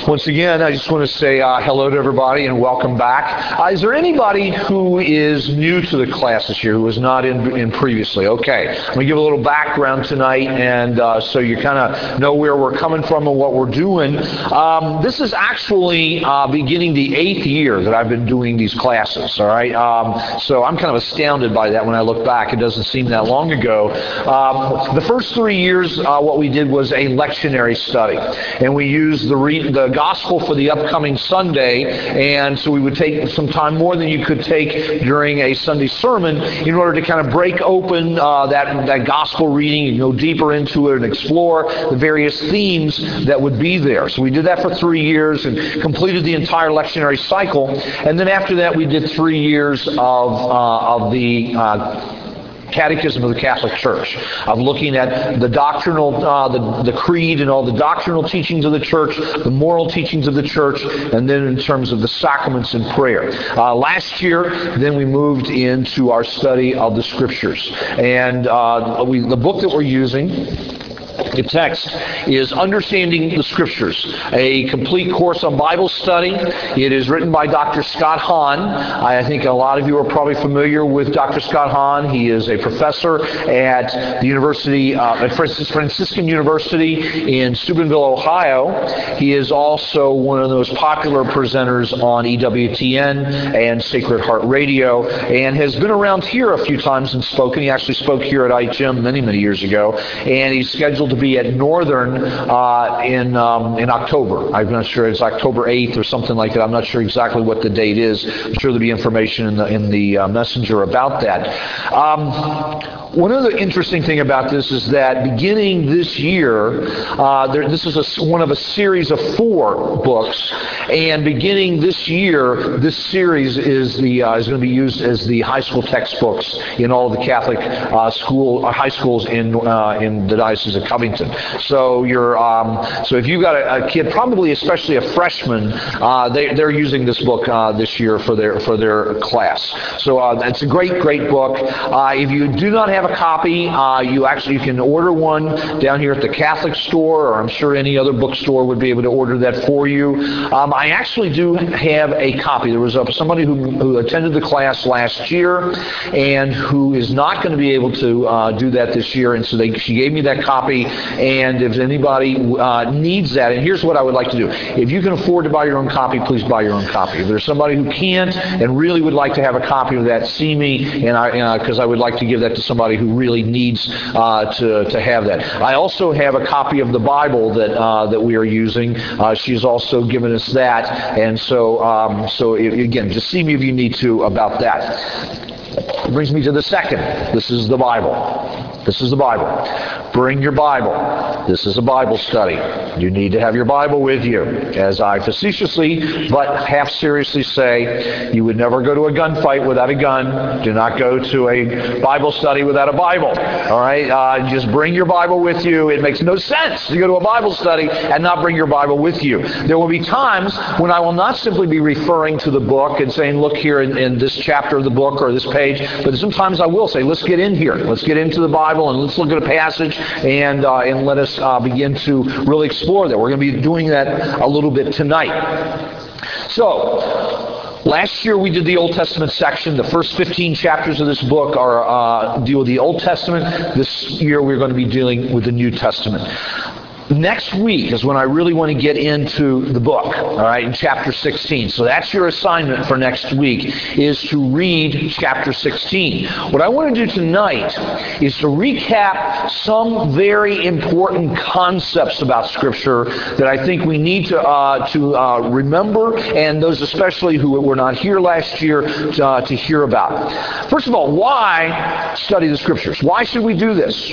Once again, I just want to say hello to everybody and welcome back. Is there anybody who is new to the class this year, who was not in previously? Okay, I'm going to give a little background tonight, and so you kind of know where we're coming from and what we're doing. This is actually beginning the 8th year that I've been doing these classes, all right? So I'm kind of astounded by that when I look back. It doesn't seem that long ago. The first 3 years, what we did was a lectionary study, and we used the gospel for the upcoming Sunday, and so we would take some time more than you could take during a Sunday sermon in order to kind of break open that gospel reading and go deeper into it and explore the various themes that would be there. So we did that for 3 years and completed the entire lectionary cycle, and then after that we did 3 years of the Catechism of the Catholic Church, of looking at the doctrinal, the creed and all the doctrinal teachings of the church, the moral teachings of the church, and then in terms of the sacraments and prayer. Last year, then we moved into our study of the Scriptures. And the book that we're using, the text, is Understanding the Scriptures, a complete course on Bible study. It is written by Dr. Scott Hahn. I think a lot of you are probably familiar with Dr. Scott Hahn. He is a professor at the University, at Franciscan University in Steubenville, Ohio. He is also one of those popular presenters on EWTN and Sacred Heart Radio, and has been around here a few times and spoken. He actually spoke here at IGEM many, many years ago, and he's scheduled to be at Northern in October. I'm not sure, it's October 8th or something like that. I'm not sure exactly what the date is. I'm sure there'll be information in the messenger about that. One of the interesting thing about this is that beginning this year, this is one of a series of 4 books, and beginning this year, this series is going to be used as the high school textbooks in all of the Catholic high schools in the Diocese of Covington. So so if you've got a kid, probably especially a freshman, they're using this book this year for their class. So it's a great book. If you do not have a copy, you can order one down here at the Catholic store, or I'm sure any other bookstore would be able to order that for you. I actually do have a copy. There was somebody who attended the class last year and who is not going to be able to do that this year, and so she gave me that copy, and if anybody needs that, and here's what I would like to do. If you can afford to buy your own copy, please buy your own copy. If there's somebody who can't and really would like to have a copy of that, see me, and because I would like to give that to somebody who really needs to have that. I also have a copy of the Bible that we are using. She's also given us that, and so again, just see me if you need to about that. It brings me to the second. This is the Bible. This is the Bible. Bring your Bible. This is a Bible study. You need to have your Bible with you. As I facetiously but half seriously say, you would never go to a gunfight without a gun. Do not go to a Bible study without a Bible. All right? Just bring your Bible with you. It makes no sense to go to a Bible study and not bring your Bible with you. There will be times when I will not simply be referring to the book and saying, look here in this chapter of the book or this page, but sometimes I will say, let's get in here. Let's get into the Bible and let's look at a passage and let us begin to really explore that. We're going to be doing that a little bit tonight. So, last year we did the Old Testament section. The first 15 chapters of this book deal with the Old Testament. This year we're going to be dealing with the New Testament. Next week is when I really want to get into the book, all right, in chapter 16. So that's your assignment for next week, is to read chapter 16. What I want to do tonight is to recap some very important concepts about Scripture that I think we need to remember, and those especially who were not here last year to hear about. First of all, why study the Scriptures? Why should we do this?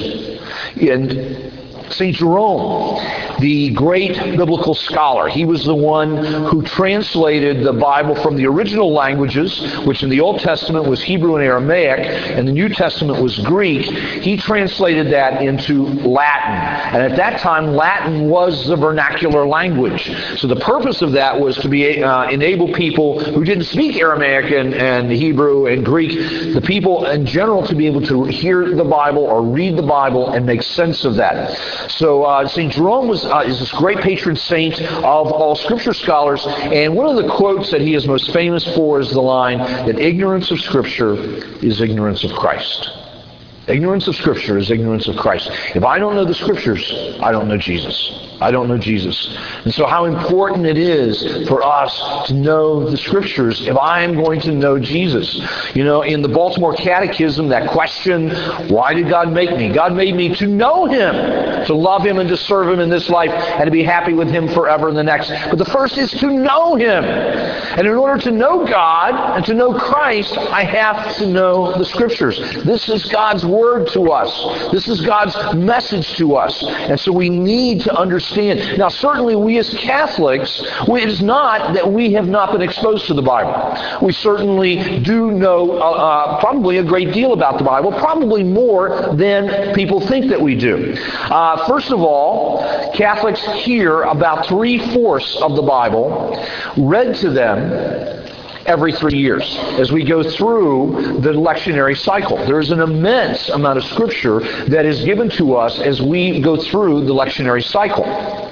St. Jerome, the great biblical scholar, he was the one who translated the Bible from the original languages, which in the Old Testament was Hebrew and Aramaic, and the New Testament was Greek. He translated that into Latin. And at that time, Latin was the vernacular language. So the purpose of that was to be enable people who didn't speak Aramaic and Hebrew and Greek, the people in general, to be able to hear the Bible or read the Bible and make sense of that. So St. Jerome was is this great patron saint of all Scripture scholars, and one of the quotes that he is most famous for is the line that ignorance of Scripture is ignorance of Christ. Ignorance of Scripture is ignorance of Christ. If I don't know the Scriptures, I don't know Jesus. I don't know Jesus. And so how important it is for us to know the Scriptures if I am going to know Jesus. You know, in the Baltimore Catechism, that question, why did God make me? God made me to know Him, to love Him and to serve Him in this life and to be happy with Him forever in the next. But the first is to know Him. And in order to know God and to know Christ, I have to know the Scriptures. This is God's Word to us. This is God's message to us. And so we need to understand. Now, certainly we as Catholics, it is not that we have not been exposed to the Bible. We certainly do know probably a great deal about the Bible, probably more than people think that we do. First of all, Catholics hear about 3/4 of the Bible read to them every 3 years as we go through the lectionary cycle. There's an immense amount of Scripture that is given to us as we go through the lectionary cycle.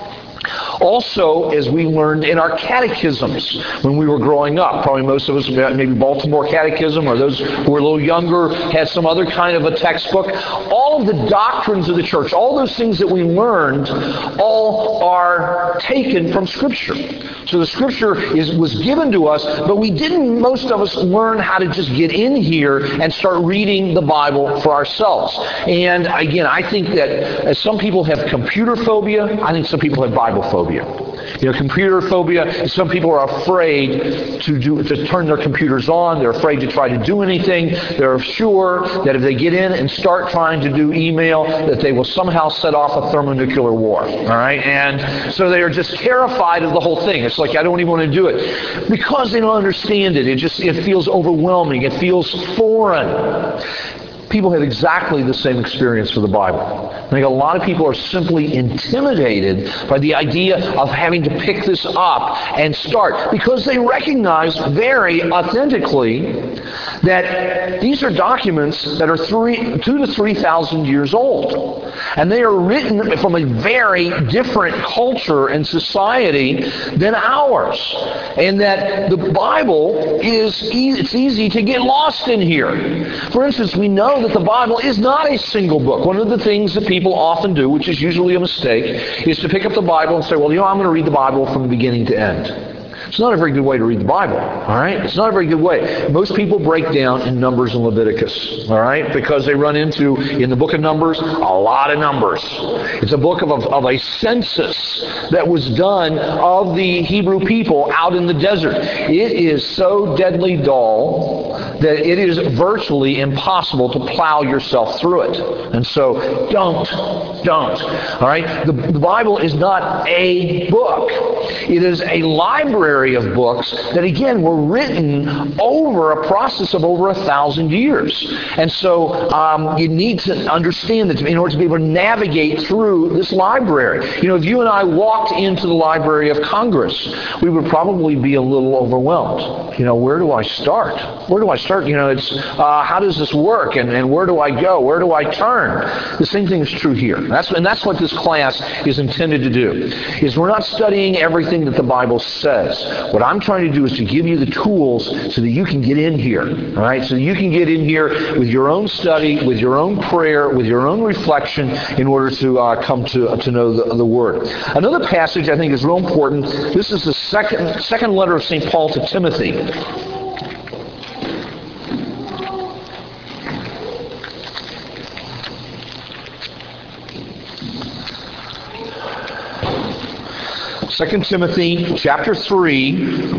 Also, as we learned in our catechisms when we were growing up, probably most of us, maybe Baltimore Catechism, or those who were a little younger had some other kind of a textbook. All of the doctrines of the church, all those things that we learned, all are taken from Scripture. So the Scripture was given to us, but we didn't, most of us, learn how to just get in here and start reading the Bible for ourselves. And again, I think that as some people have computer phobia, I think some people have Bible phobia. You know, computer phobia, some people are afraid to turn their computers on. They're afraid to try to do anything. They're sure that if they get in and start trying to do email, that they will somehow set off a thermonuclear war. All right? And so they are just terrified of the whole thing. It's like, I don't even want to do it. Because they don't understand it. It feels overwhelming. It feels foreign. People have exactly the same experience for the Bible. I think a lot of people are simply intimidated by the idea of having to pick this up and start, because they recognize very authentically that these are documents that are 2,000 to 3,000 years old. And they are written from a very different culture and society than ours. And that the Bible it's easy to get lost in here. For instance, we know that the Bible is not a single book. One of the things that people often do, which is usually a mistake, is to pick up the Bible and say, well, I'm going to read the Bible from beginning to end. It's not a very good way to read the Bible, all right? It's not a very good way. Most people break down in Numbers and Leviticus, all right? Because they run into, in the book of Numbers, a lot of numbers. It's a book of a census that was done of the Hebrew people out in the desert. It is so deadly dull that it is virtually impossible to plow yourself through it. And so, don't. All right? The Bible is not a book. It is a library of books that, again, were written over a process of over 1,000 years. And so you need to understand that in order to be able to navigate through this library. You know, if you and I walked into the Library of Congress, we would probably be a little overwhelmed. You know, where do I start? Where do I start? You know, it's how does this work? And where do I go? Where do I turn? The same thing is true here. And that's what this class is intended to do. Is we're not studying everything that the Bible says. What I'm trying to do is to give you the tools so that you can get in here, all right? So you can get in here with your own study, with your own prayer, with your own reflection in order to come to know the Word. Another passage I think is real important. This is the second letter of St. Paul to Timothy. 2 Timothy chapter 3.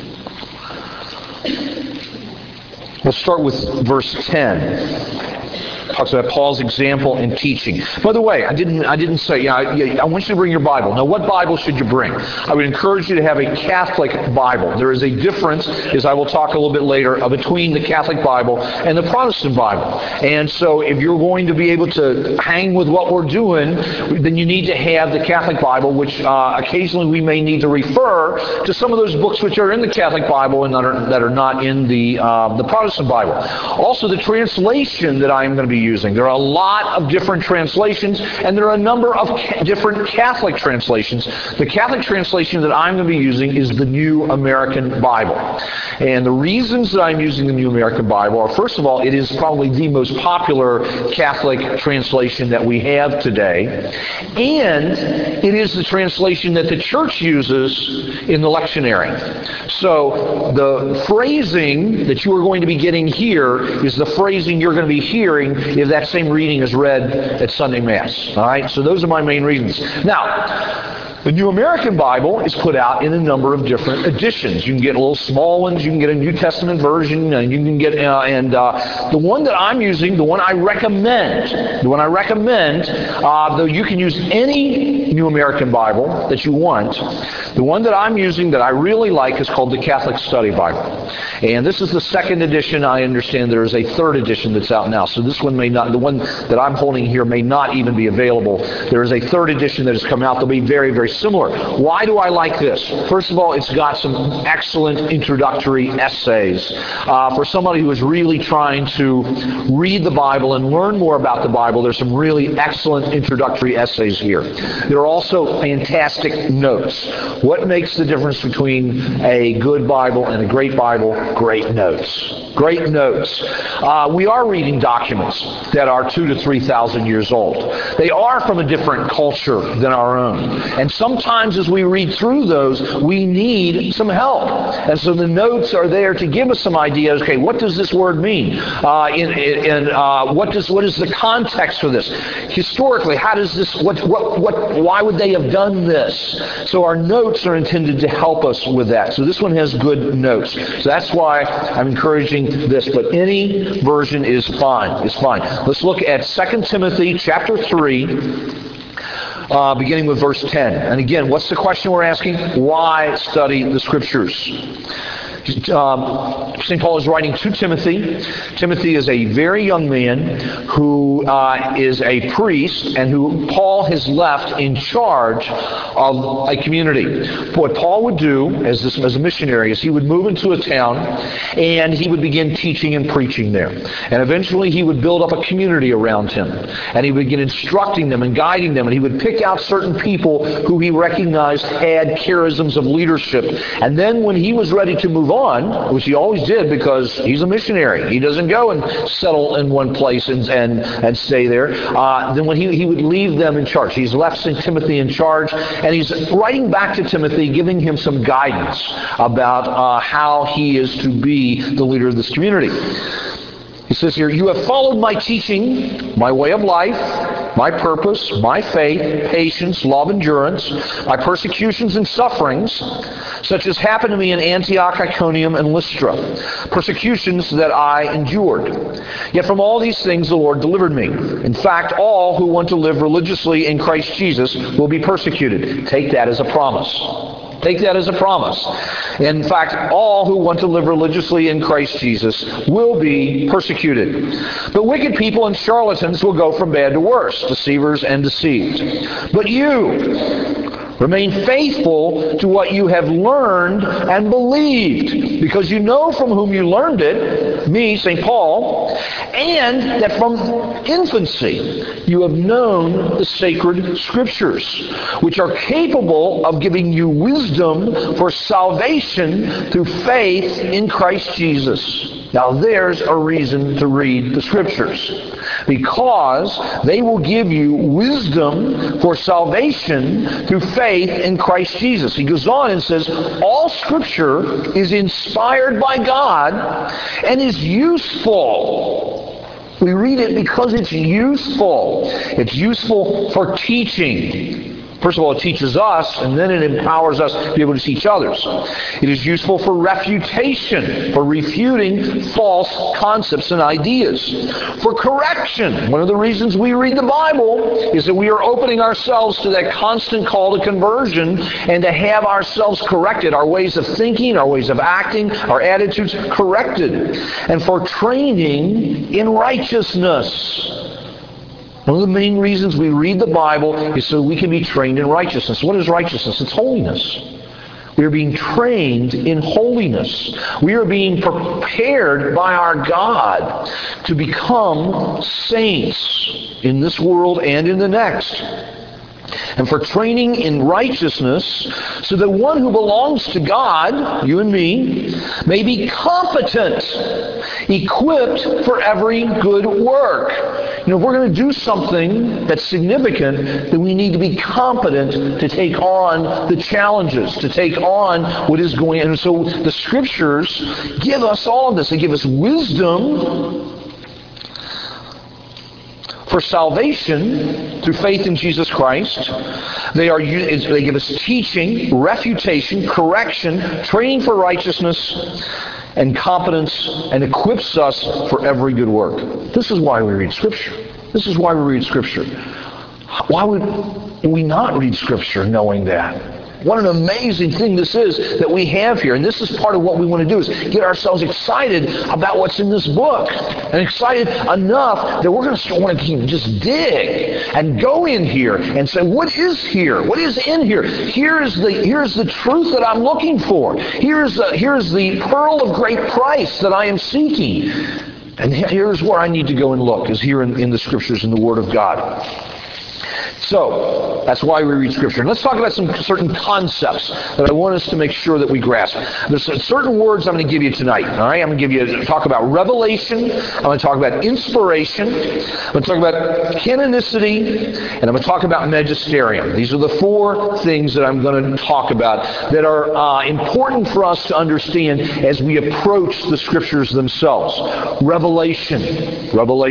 We'll start with verse 10. Talks about Paul's example in teaching. By the way, I didn't say, I want you to bring your Bible. Now, what Bible should you bring? I would encourage you to have a Catholic Bible. There is a difference, as I will talk a little bit later, between the Catholic Bible and the Protestant Bible. And so if you're going to be able to hang with what we're doing, then you need to have the Catholic Bible, which occasionally we may need to refer to some of those books which are in the Catholic Bible and that are not in the Protestant Bible. Also, the translation that I'm going to be using. There are a lot of different translations, and there are a number of different Catholic translations. The Catholic translation that I'm going to be using is the New American Bible. And the reasons that I'm using the New American Bible are, first of all, it is probably the most popular Catholic translation that we have today, and it is the translation that the church uses in the lectionary. So the phrasing that you are going to be getting here is the phrasing you're going to be hearing if that same reading is read at Sunday Mass. All right? So those are my main reasons. Now, the New American Bible is put out in a number of different editions. You can get little small ones. You can get a New Testament version, and you can get the one that I'm using, the one I recommend. Though you can use any New American Bible that you want. The one that I'm using that I really like is called the Catholic Study Bible, and this is the second edition. I understand there is a third edition that's out now, so this one may not. The one that I'm holding here may not even be available. There is a third edition that has come out. They'll be very, very similar. Why do I like this? First of all, it's got some excellent introductory essays for somebody who is really trying to read the Bible and learn more about the Bible. There's some really excellent introductory essays here. There are also fantastic notes. What makes the difference between a good Bible and a great Bible? Great notes. Great notes. We are reading documents that are 2,000 to 3,000 years old. They are from a different culture than our own. And sometimes as we read through those, we need some help. And so the notes are there to give us some ideas. Okay, what does this word mean? What is the context for this? Historically, how does this? Why would they have done this? So our notes are intended to help us with that. So this one has good notes. So that's why I'm encouraging this. But any version is fine. It's fine. Let's look at 2 Timothy chapter 3. Beginning with verse 10. And again, what's the question we're asking? Why study the Scriptures? St. Paul is writing to Timothy. Timothy is a very young man who is a priest and who Paul has left in charge of a community. What Paul would do as a missionary is he would move into a town and he would begin teaching and preaching there. And eventually he would build up a community around him. And he would begin instructing them and guiding them. And he would pick out certain people who he recognized had charisms of leadership. And then when he was ready to move on, which he always did because he's a missionary. He doesn't go and settle in one place and stay there. Then when he would leave them in charge. He's left St. Timothy in charge, and he's writing back to Timothy, giving him some guidance about how he is to be the leader of this community. He says here, "You have followed my teaching, my way of life, my purpose, my faith, patience, love, endurance, my persecutions and sufferings, such as happened to me in Antioch, Iconium, and Lystra, persecutions that I endured. Yet from all these things the Lord delivered me. In fact, all who want to live religiously in Christ Jesus will be persecuted." Take that as a promise. Take that as a promise. In fact, all who want to live religiously in Christ Jesus will be persecuted. But wicked people and charlatans will go from bad to worse, deceivers and deceived. But you remain faithful to what you have learned and believed, because you know from whom you learned it, me, St. Paul, and that from infancy you have known the sacred Scriptures, which are capable of giving you wisdom for salvation through faith in Christ Jesus. Now there's a reason to read the Scriptures, because they will give you wisdom for salvation through faith in Christ Jesus. He goes on and says, all Scripture is inspired by God and is useful. We read it because it's useful. It's useful for teaching. First of all, it teaches us, and then it empowers us to be able to teach others. It is useful for refutation, for refuting false concepts and ideas. For correction. One of the reasons we read the Bible is that we are opening ourselves to that constant call to conversion and to have ourselves corrected, our ways of thinking, our ways of acting, our attitudes corrected. And for training in righteousness. One of the main reasons we read the Bible is so we can be trained in righteousness. What is righteousness? It's holiness. We are being trained in holiness. We are being prepared by our God to become saints in this world and in the next. And for training in righteousness, so that one who belongs to God, you and me, may be competent, equipped for every good work. If we're going to do something that's significant, then we need to be competent to take on the challenges, to take on what is going on. And so the Scriptures give us all of this. They give us wisdom for salvation through faith in Jesus Christ. They give us teaching, refutation, correction, training for righteousness, and competence, and equips us for every good work. This is why we read Scripture. This is why we read Scripture. Why would we not read Scripture knowing that? What an amazing thing this is that we have here. And this is part of what we want to do, is get ourselves excited about what's in this book. And excited enough that we're going to want to just dig and go in here and say, what is here? What is in here? Here's the truth that I'm looking for. Here's the pearl of great price that I am seeking. And here's where I need to go and look, is here in the Scriptures, in the Word of God. So, that's why we read Scripture. And let's talk about some certain concepts that I want us to make sure that we grasp. There's certain words I'm going to give you tonight. All right? I'm going to talk about revelation. I'm going to talk about inspiration. I'm going to talk about canonicity. And I'm going to talk about magisterium. These are the four things that I'm going to talk about that are important for us to understand as we approach the Scriptures themselves. Revelation.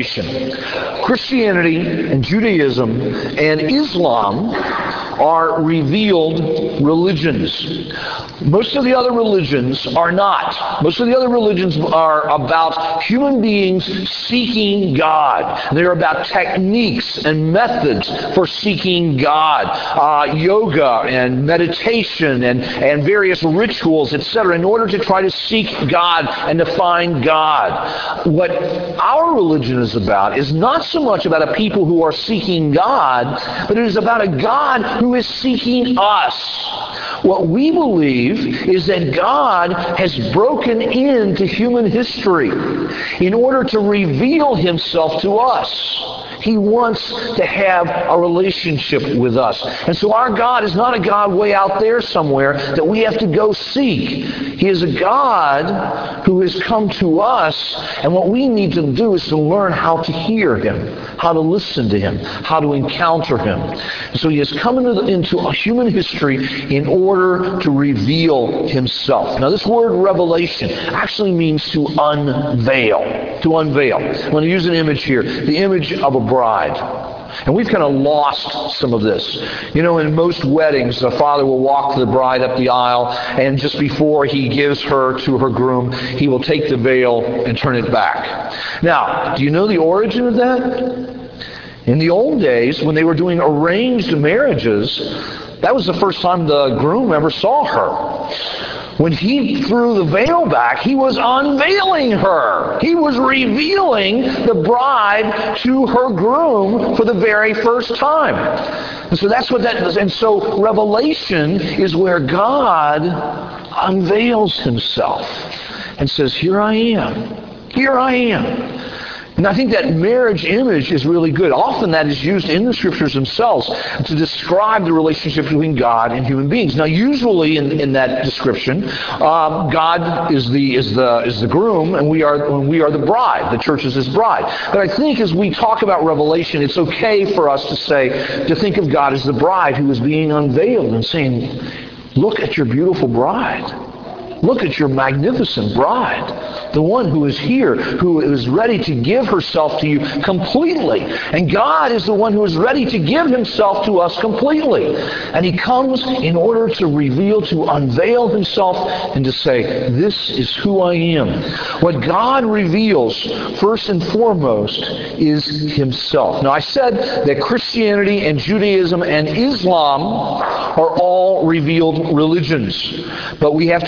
Christianity and Judaism and Islam are revealed religions. Most of the other religions are not. Most of the other religions are about human beings seeking God. They're about techniques and methods for seeking God. Yoga and meditation and various rituals, etc., in order to try to seek God and to find God. What our religion is about is not so much about a people who are seeking God, but it is about a God who is seeking us. What we believe is that God has broken into human history in order to reveal Himself to us. He wants to have a relationship with us. And so our God is not a God way out there somewhere that we have to go seek. He is a God who has come to us, and what we need to do is to learn how to hear Him, how to listen to Him, how to encounter Him. And so He has come into a human history in order to reveal Himself. Now this word revelation actually means to unveil. To unveil. I'm going to use an image here. The image of a bride. And we've kind of lost some of this. In most weddings, the father will walk the bride up the aisle, and just before he gives her to her groom, he will take the veil and turn it back. Now, do you know the origin of that? In the old days, when they were doing arranged marriages, that was the first time the groom ever saw her. When he threw the veil back, he was unveiling her. He was revealing the bride to her groom for the very first time. And so that's what that is. And so revelation is where God unveils Himself and says, here I am. Here I am. And I think that marriage image is really good. Often that is used in the Scriptures themselves to describe the relationship between God and human beings. Now, usually in that description, God is the groom, and we are the bride. The church is His bride. But I think as we talk about revelation, it's okay for us to think of God as the bride who is being unveiled and saying, look at your beautiful bride. Look at your magnificent bride, the one who is here, who is ready to give herself to you completely. And God is the one who is ready to give Himself to us completely. And He comes in order to reveal, to unveil Himself, and to say, this is who I am. What God reveals, first and foremost, is Himself. Now, I said that Christianity and Judaism and Islam are all revealed religions. But we have to acknowledge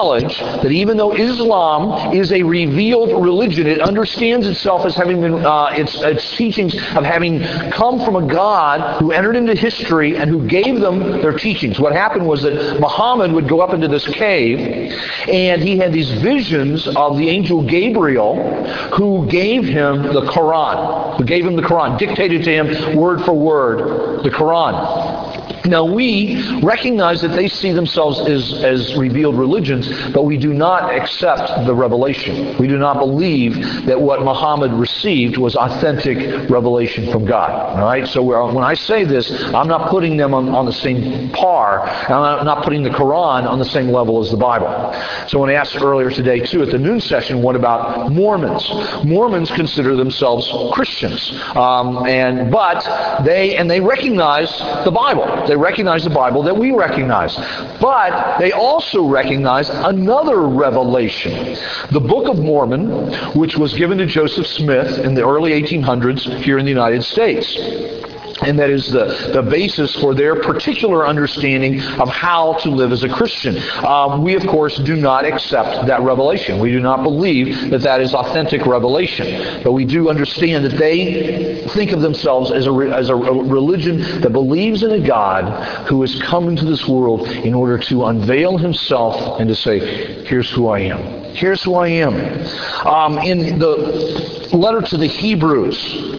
acknowledge that even though Islam is a revealed religion, it understands itself as having been, its teachings of having come from a God who entered into history and who gave them their teachings. What happened was that Muhammad would go up into this cave, and he had these visions of the angel Gabriel, who gave him the Quran, dictated to him word for word the Quran. Now, we recognize that they see themselves as revealed religions, but we do not accept the revelation. We do not believe that what Muhammad received was authentic revelation from God. All right? So when I say this, I'm not putting them on the same par, and I'm not putting the Quran on the same level as the Bible. So when I asked earlier today, too, at the noon session, what about Mormons? Mormons consider themselves Christians, but they recognize the Bible. They recognize the Bible that we recognize. But they also recognize another revelation. The Book of Mormon, which was given to Joseph Smith in the early 1800s here in the United States. And that is the basis for their particular understanding of how to live as a Christian. We, of course, do not accept that revelation. We do not believe that that is authentic revelation. But we do understand that they think of themselves as a religion that believes in a God who has come into this world in order to unveil himself and to say, here's who I am. Here's who I am. In the letter to the Hebrews,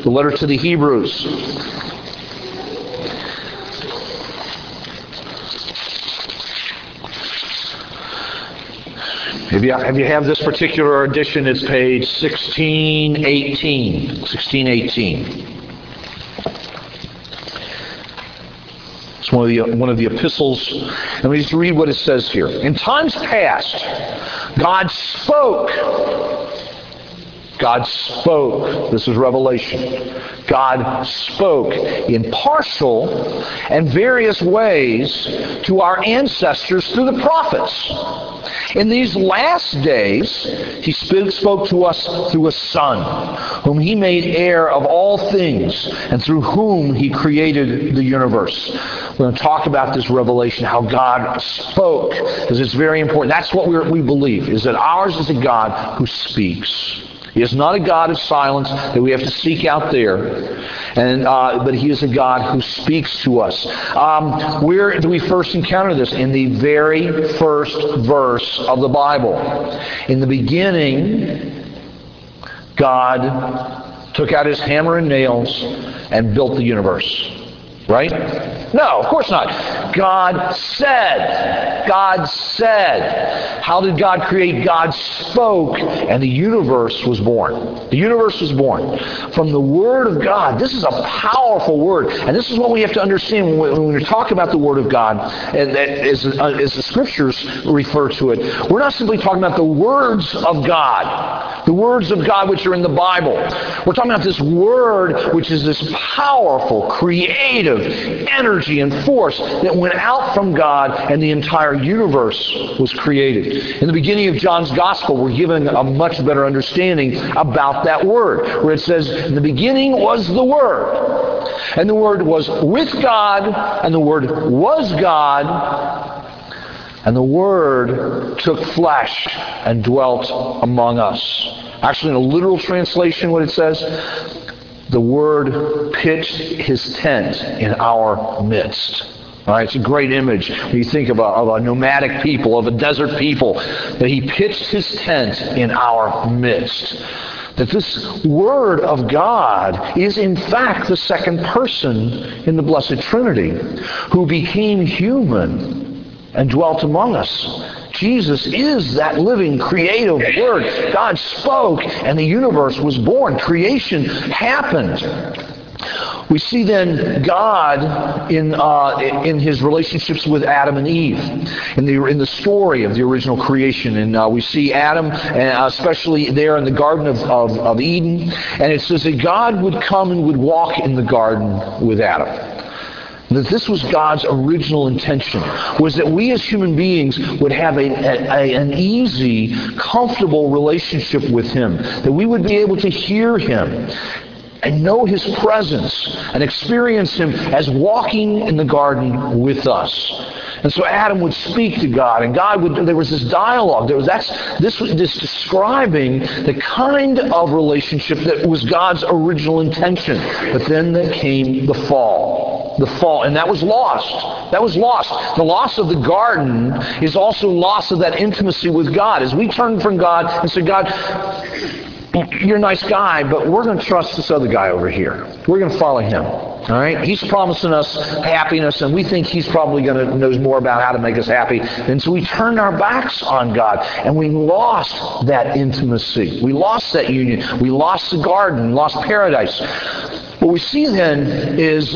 If you have this particular edition, it's page 1618. 1618. It's one of the epistles. And let me just read what it says here. In times past, God spoke. This is Revelation. God spoke in partial and various ways to our ancestors through the prophets. In these last days, he spoke to us through a Son, whom he made heir of all things, and through whom he created the universe. We're going to talk about this revelation, how God spoke, because it's very important. That's what we believe, is that ours is a God who speaks. He is not a God of silence that we have to seek out there, but he is a God who speaks to us. Where do we first encounter this? In the very first verse of the Bible. In the beginning, God took out his hammer and nails and built the universe. Right? No, of course not. God said. How did God create? God spoke, and the universe was born. The universe was born from the Word of God. This is a powerful Word, and this is what we have to understand when we talk about the Word of God, as the Scriptures refer to it. We're not simply talking about the words of God, which are in the Bible. We're talking about this Word, which is this powerful, creative energy and force that went out from God, and the entire universe was created. In the beginning of John's Gospel, we're given a much better understanding about that Word, where it says, in the beginning was the Word, and the Word was with God, and the Word was God, and the Word took flesh and dwelt among us. Actually, in a literal translation, what it says, the Word pitched his tent in our midst. All right, it's a great image when you think of a nomadic people, of a desert people, that he pitched his tent in our midst. That this Word of God is in fact the second person in the Blessed Trinity, who became human and dwelt among us. Jesus is that living, creative Word. God spoke, and the universe was born. Creation happened. We see then God in his relationships with Adam and Eve, in the story of the original creation. And we see Adam, especially there in the Garden of Eden, and it says that God would come and would walk in the garden with Adam. That this was God's original intention, was that we as human beings would have an easy, comfortable relationship with him, that we would be able to hear him. and know His presence and experience Him as walking in the garden with us. And so Adam would speak to God, and there was this dialogue. This was describing the kind of relationship that was God's original intention. But then there came the fall. The fall, and that was lost. That was lost. The loss of the garden is also loss of that intimacy with God. As we turn from God and say, God, you're a nice guy, but we're going to trust this other guy over here. We're going to follow him. All right? He's promising us happiness, and we think he's probably going to knows more about how to make us happy. And so we turned our backs on God, and we lost that intimacy. We lost that union. We lost the garden. We lost paradise. What we see then is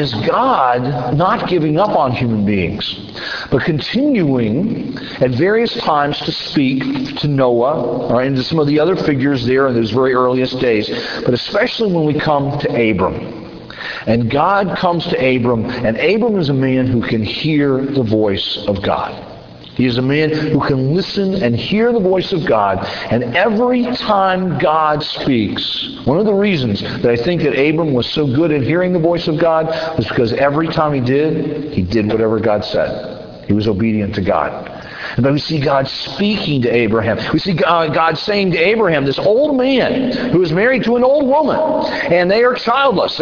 God not giving up on human beings, but continuing at various times to speak to Noah, and to some of the other figures there in those very earliest days, but especially when we come to Abram. And God comes to Abram, and Abram is a man who can hear the voice of God. He is a man who can listen and hear the voice of God. And every time God speaks, one of the reasons that I think that Abram was so good at hearing the voice of God was because every time he did whatever God said. He was obedient to God. And then we see God speaking to Abraham. We see God saying to Abraham, this old man who is married to an old woman, and they are childless.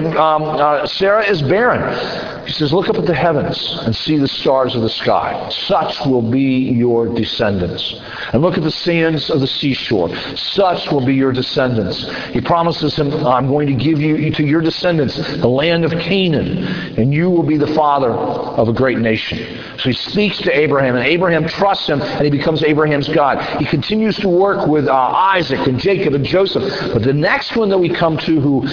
Sarah is barren. He says, look up at the heavens and see the stars of the sky. Such will be your descendants. And look at the sands of the seashore. Such will be your descendants. He promises him, I'm going to give you to your descendants the land of Canaan, and you will be the father of a great nation. So he speaks to Abraham, and Abraham trusts him, and he becomes Abraham's God. He continues to work with Isaac and Jacob and Joseph. But the next one that we come to who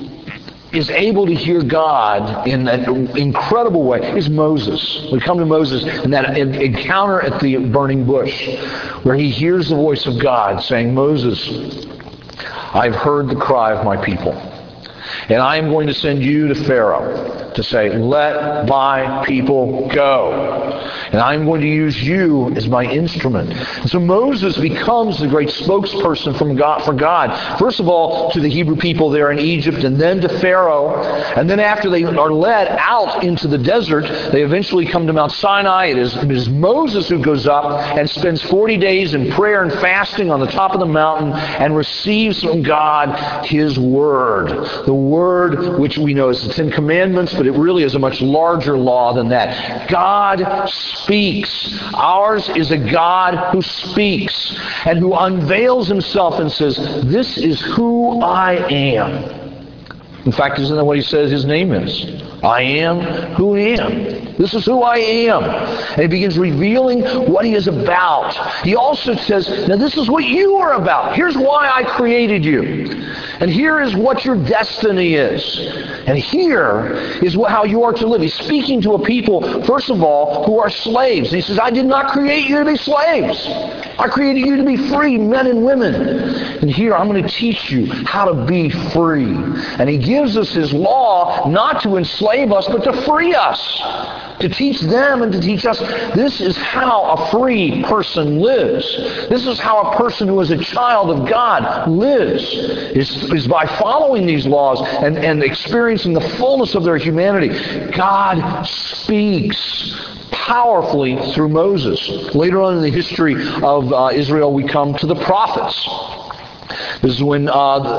is able to hear God in an incredible way is Moses. We come to Moses in that encounter at the burning bush, where he hears the voice of God saying, Moses, I've heard the cry of my people, and I am going to send you to Pharaoh to say, let my people go. And I'm going to use you as my instrument. And so Moses becomes the great spokesperson for God. First of all, to the Hebrew people there in Egypt, and then to Pharaoh. And then after they are led out into the desert, they eventually come to Mount Sinai. It is Moses who goes up and spends 40 days in prayer and fasting on the top of the mountain and receives from God His Word. The Word which we know as the Ten Commandments, but it really is a much larger law than that. God speaks. Ours is a God who speaks and who unveils Himself and says, this is who I am. In fact, isn't that what He says His name is? I am who I am. This is who I am. And He begins revealing what He is about. He also says, now this is what you are about. Here's why I created you. And here is what your destiny is. And here is how you are to live. He's speaking to a people, first of all, who are slaves. And He says, I did not create you to be slaves. I created you to be free, men and women. And here I'm going to teach you how to be free. And He gives us His law not to enslave us, but to free us. To teach them and to teach us. This is how a free person lives. This is how a person who is a child of God lives. Is by following these laws and experiencing the fullness of their humanity. God speaks powerfully through Moses. Later on in the history of Israel, we come to the prophets. This is when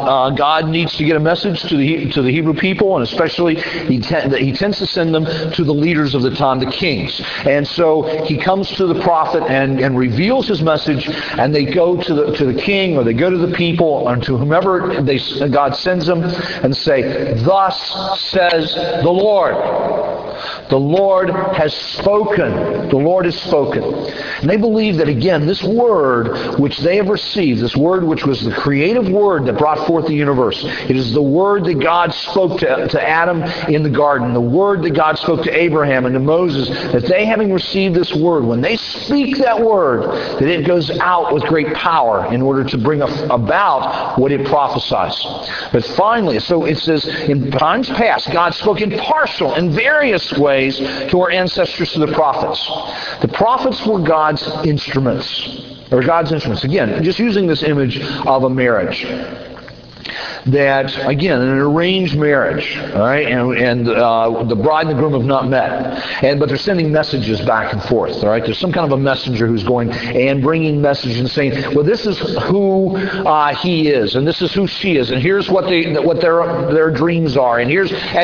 God needs to get a message to the Hebrew people, and especially He tends to send them to the leaders of the time, the kings. And so He comes to the prophet and reveals His message, and they go to the king, or they go to the people, or to whomever God sends them, and say, thus says the Lord. The Lord has spoken. The Lord has spoken. And they believe that, again, this word which they have received, this word which was the creative word that brought forth the universe, it is the word that God spoke to Adam in the garden, the word that God spoke to Abraham and to Moses, that they, having received this word, when they speak that word, that it goes out with great power in order to bring about what it prophesies. But finally, so it says, in times past, God spoke in partial and various ways to our ancestors, to the prophets. The prophets were God's instruments. Again, just using this image of a marriage. that, again, in an arranged marriage, all right, and the bride and the groom have not met, but they're sending messages back and forth, all right? There's some kind of a messenger who's going and bringing messages and saying, well, this is who he is, and this is who she is, and here's what their dreams are, and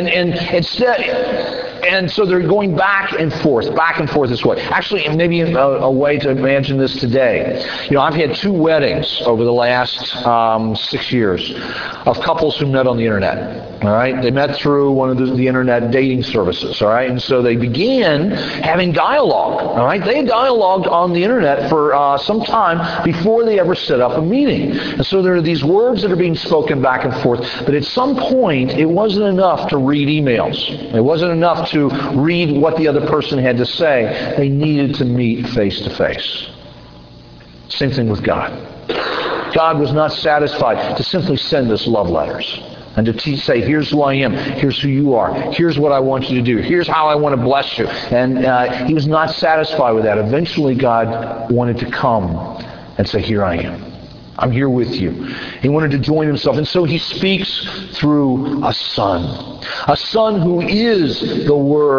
so they're going back and forth this way. Actually, maybe a way to imagine this today. I've had 2 weddings over the last 6 years of couples who met on the internet. All right, they met through one of the internet dating services. All right, and so they began having dialogue. All right, they had dialogued on the internet for some time before they ever set up a meeting. And so there are these words that are being spoken back and forth. But at some point, it wasn't enough to read emails. It wasn't enough to read what the other person had to say. They needed to meet face to face. Same thing with God. God was not satisfied to simply send us love letters and to say, here's who I am, here's who you are, here's what I want you to do, here's how I want to bless you. And he was not satisfied with that. Eventually, God wanted to come and say, here I am. I'm here with you. He wanted to join himself. And so he speaks through a son who is the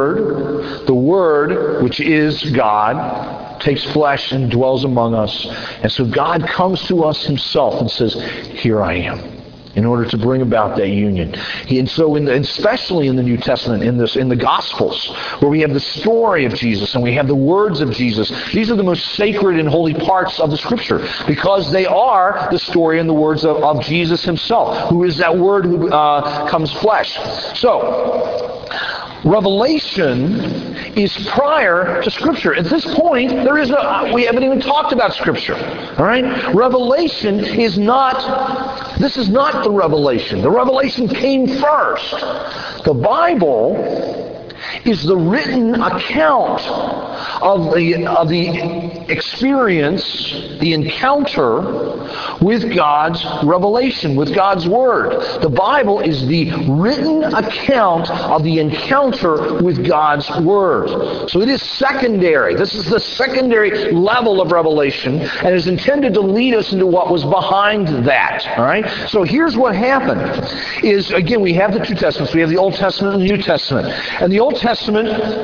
Word, which is God, takes flesh and dwells among us. And so God comes to us himself and says, here I am, in order to bring about that union. Especially in the New Testament, in the Gospels, where we have the story of Jesus and we have the words of Jesus, these are the most sacred and holy parts of the Scripture, because they are the story and the words of Jesus himself, who is that Word who comes flesh. So, Revelation is prior to Scripture. At this point, we haven't even talked about Scripture. All right? Revelation is not, this is not the revelation. The revelation came first. The Bible is the written account of the experience, the encounter with God's revelation, with God's Word. The Bible is the written account of the encounter with God's Word. So it is secondary. This is the secondary level of revelation, and is intended to lead us into what was behind that. All right? So here's what happened. Is, again, we have the 2 Testaments. We have the Old Testament and the New Testament. And the Old Testament,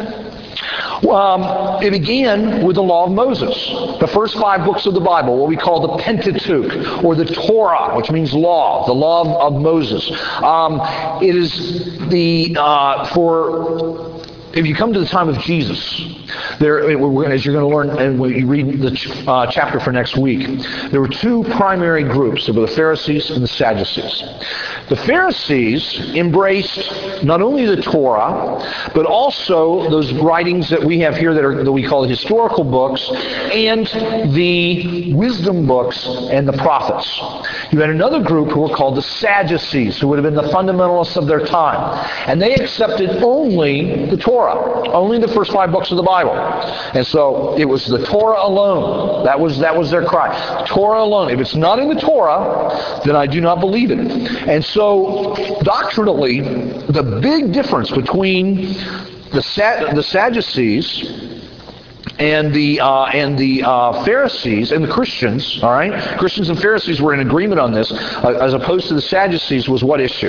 it began with the Law of Moses. The first 5 books of the Bible, what we call the Pentateuch, or the Torah, which means law, the Law of Moses. It is if you come to the time of Jesus, as you're going to learn, and when you read the chapter for next week, there were 2 primary groups. There were the Pharisees and the Sadducees. The Pharisees embraced not only the Torah, but also those writings that we have here that we call the historical books, and the wisdom books and the prophets. You had another group who were called the Sadducees, who would have been the fundamentalists of their time. And they accepted only the Torah. Only the first 5 books of the Bible. And so it was the Torah alone. That was their cry. Torah alone. If it's not in the Torah, then I do not believe it. And so doctrinally, the big difference between the Sadducees and the Pharisees and the Christians, all right? Christians and Pharisees were in agreement on this, as opposed to the Sadducees, was what issue?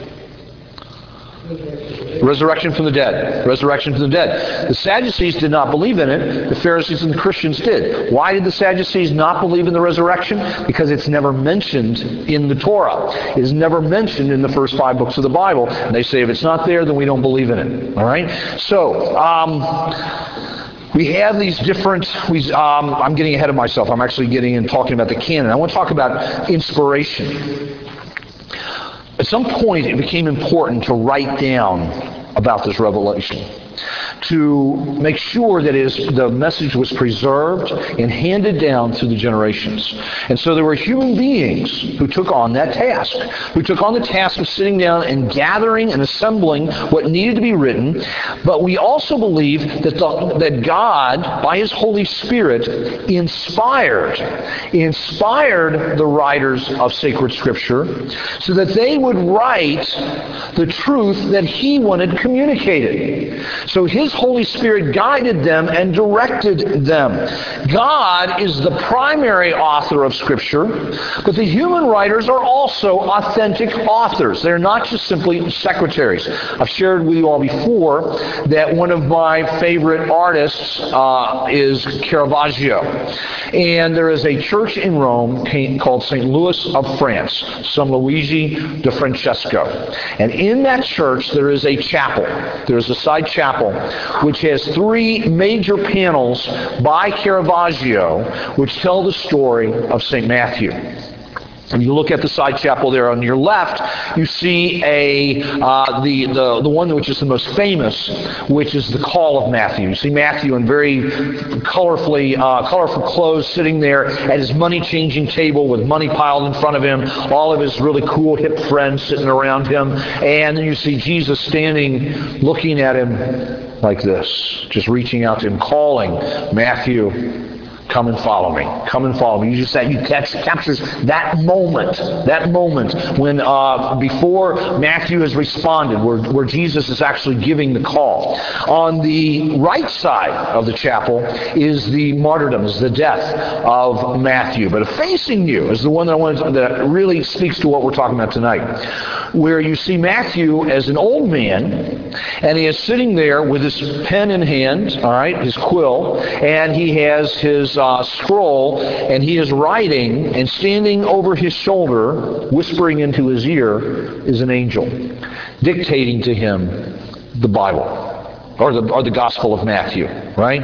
Resurrection from the dead. Resurrection from the dead. The Sadducees did not believe in it. The Pharisees and the Christians did. Why did the Sadducees not believe in the resurrection? Because it's never mentioned in the Torah. It is never mentioned in the first 5 books of the Bible. And they say if it's not there, then we don't believe in it. All right? So, we have these different, I'm getting ahead of myself. I'm actually talking about the canon. I want to talk about inspiration. At some point, it became important to write down about this revelation, to make sure that the message was preserved and handed down through the generations. And so there were human beings who took on that task, who took on the task of sitting down and gathering and assembling what needed to be written. But we also believe that God, by His Holy Spirit, inspired the writers of sacred Scripture so that they would write the truth that He wanted communicated. So His Holy Spirit guided them and directed them. God is the primary author of Scripture, but the human writers are also authentic authors. They're not just simply secretaries. I've shared with you all before that one of my favorite artists is Caravaggio. And there is a church in Rome called St. Louis of France, San Luigi de Francesco. And in that church there is a chapel. There is a side chapel which has 3 major panels by Caravaggio which tell the story of St. Matthew. And you look at the side chapel there on your left, you see the one which is the most famous, which is the Call of Matthew. You see Matthew in very colorful clothes sitting there at his money-changing table with money piled in front of him, all of his really cool, hip friends sitting around him. And then you see Jesus standing, looking at him like this, just reaching out to him, calling, Matthew, come and follow me. Come and follow me. You just say, captures that moment when before Matthew has responded, where Jesus is actually giving the call. On the right side of the chapel is the martyrdom, is the death of Matthew. But facing you is the one that really speaks to what we're talking about tonight, where you see Matthew as an old man, and he is sitting there with his pen in hand, all right, his quill, and he has his scroll, and he is writing, and standing over his shoulder, whispering into his ear, is an angel, dictating to him the Bible, or the Gospel of Matthew, right?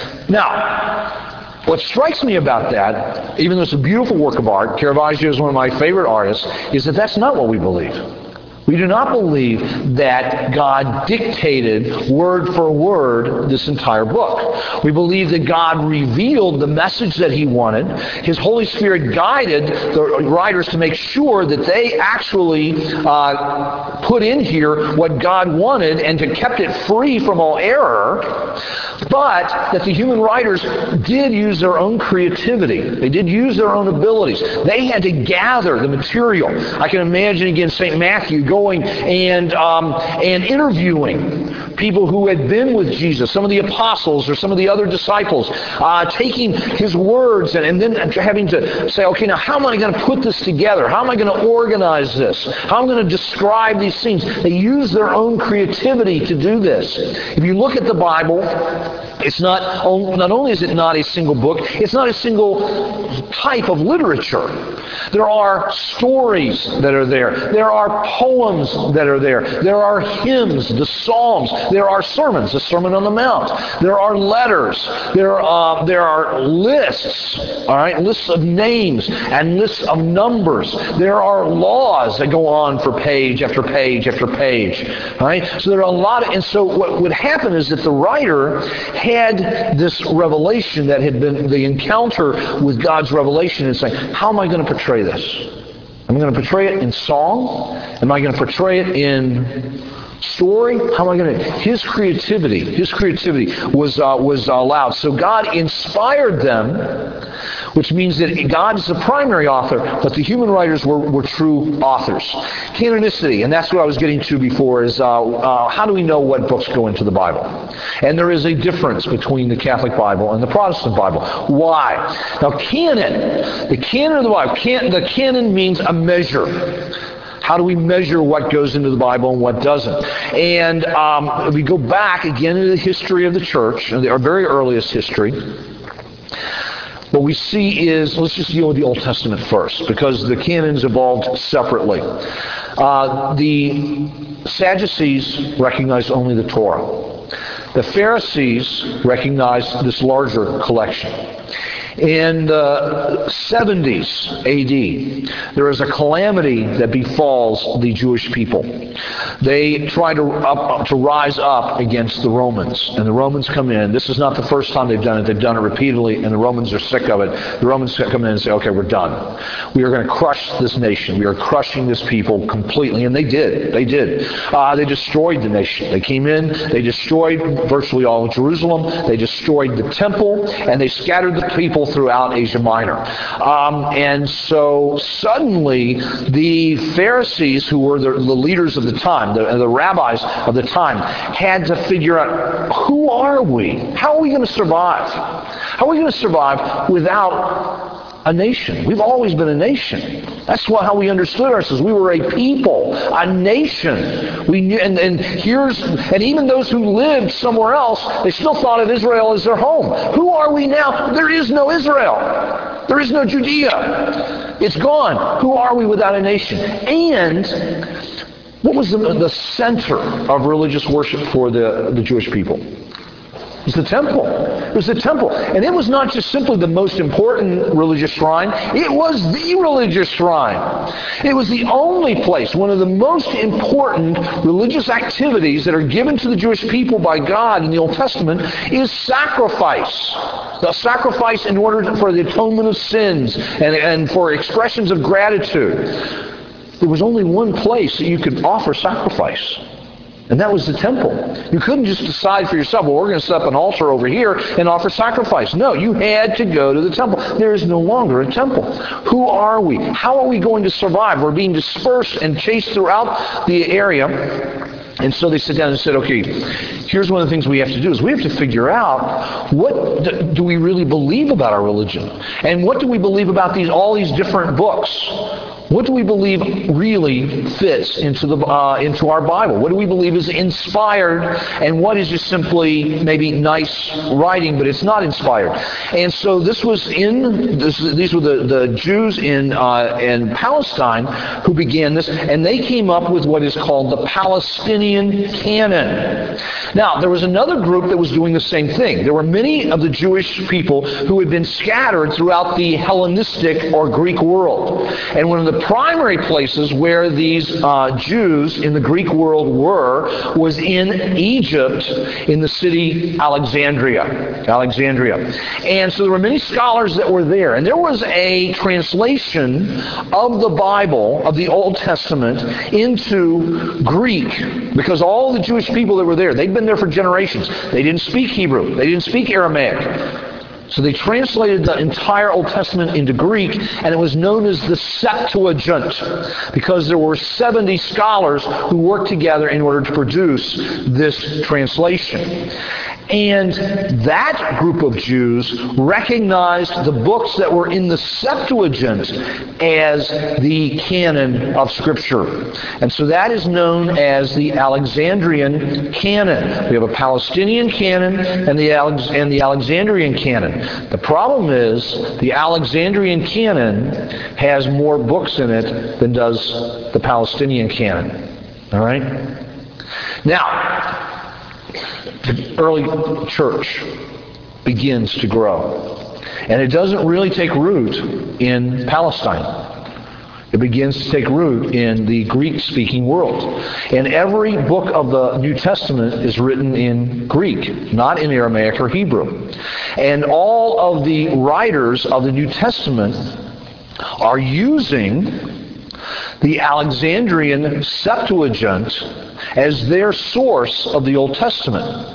Now, what strikes me about that, even though it's a beautiful work of art, Caravaggio is one of my favorite artists, is that that's not what we believe. We do not believe that God dictated word for word this entire book. We believe that God revealed the message that He wanted. His Holy Spirit guided the writers to make sure that they actually put in here what God wanted and to kept it free from all error, but that the human writers did use their own creativity. They did use their own abilities. They had to gather the material. I can imagine again St. Matthew going and interviewing people who had been with Jesus, some of the apostles or some of the other disciples, taking his words and then having to say, okay, now how am I going to put this together? How am I going to organize this? How am I going to describe these scenes? They use their own creativity to do this. If you look at the Bible, it's not only is it not a single book, it's not a single type of literature. There are stories that are there. There are poems that are there. There are hymns, the Psalms. There are sermons, the Sermon on the Mount. There are letters. There are lists, all right, lists of names and lists of numbers. There are laws that go on for page after page after page, all right? So there are a lot of, and so what would happen is that the writer had this revelation that had been the encounter with God's revelation and saying, how am I going to portray this? Am I going to portray it in song? Am I going to portray it in story? How am I going to? His creativity was allowed. So God inspired them, which means that God is the primary author, but the human writers were true authors. Canonicity, and that's what I was getting to before, is how do we know what books go into the Bible? And there is a difference between the Catholic Bible and the Protestant Bible. Why? Now, the canon of the Bible, the canon means a measure. How do we measure what goes into the Bible and what doesn't? And we go back again into the history of the church, our very earliest history. What we see is, let's just deal with the Old Testament first, because the canons evolved separately. The Sadducees recognized only the Torah. The Pharisees recognized this larger collection. In the 70s A.D., there is a calamity that befalls the Jewish people. They try to rise up against the Romans, and the Romans come in. This is not the first time they've done it. They've done it repeatedly, and the Romans are sick of it. The Romans come in and say, okay, we're done. We are going to crush this nation. We are crushing this people completely, and they did. They destroyed the nation. They came in, they destroyed virtually all of Jerusalem. They destroyed the temple, and they scattered the people people throughout Asia Minor. And so suddenly the Pharisees, who were the leaders of the time, the rabbis of the time, had to figure out, who are we? How are we going to survive? How are we going to survive without a nation? We've always been a nation. That's how we understood ourselves. We were a people, a nation. We knew, and even those who lived somewhere else, they still thought of Israel as their home. Who are we now? There is no Israel. There is no Judea. It's gone. Who are we without a nation? And what was the center of religious worship for the Jewish people? It was the temple. It was the temple. And it was not just simply the most important religious shrine. It was the religious shrine. It was the only place. One of the most important religious activities that are given to the Jewish people by God in the Old Testament is sacrifice. The sacrifice in order for the atonement of sins and for expressions of gratitude. There was only one place that you could offer sacrifice. And that was the temple. You couldn't just decide for yourself, well, we're going to set up an altar over here and offer sacrifice. No, you had to go to the temple. There is no longer a temple. Who are we? How are we going to survive? We're being dispersed and chased throughout the area. And so they sat down and said, okay, here's one of the things we have to do is we have to figure out what do we really believe about our religion? And what do we believe about all these different books? What do we believe really fits into our Bible? What do we believe is inspired, and what is just simply maybe nice writing, but it's not inspired? And so these were the Jews in Palestine who began this, and they came up with what is called the Palestinian canon. Now, there was another group that was doing the same thing. There were many of the Jewish people who had been scattered throughout the Hellenistic or Greek world, and one of the primary places where these Jews in the Greek world was in Egypt, in the city Alexandria. And so there were many scholars that were there. And there was a translation of the Bible, of the Old Testament, into Greek. Because all the Jewish people that were there, they'd been there for generations. They didn't speak Hebrew. They didn't speak Aramaic. So they translated the entire Old Testament into Greek, and it was known as the Septuagint, because there were 70 scholars who worked together in order to produce this translation. And that group of Jews recognized the books that were in the Septuagint as the canon of Scripture. And so that is known as the Alexandrian canon. We have a Palestinian canon and the Alexandrian canon. The problem is the Alexandrian canon has more books in it than does the Palestinian canon. All right? Now, the early church begins to grow. And it doesn't really take root in Palestine. It begins to take root in the Greek-speaking world. And every book of the New Testament is written in Greek, not in Aramaic or Hebrew. And all of the writers of the New Testament are using the Alexandrian Septuagint as their source of the Old Testament.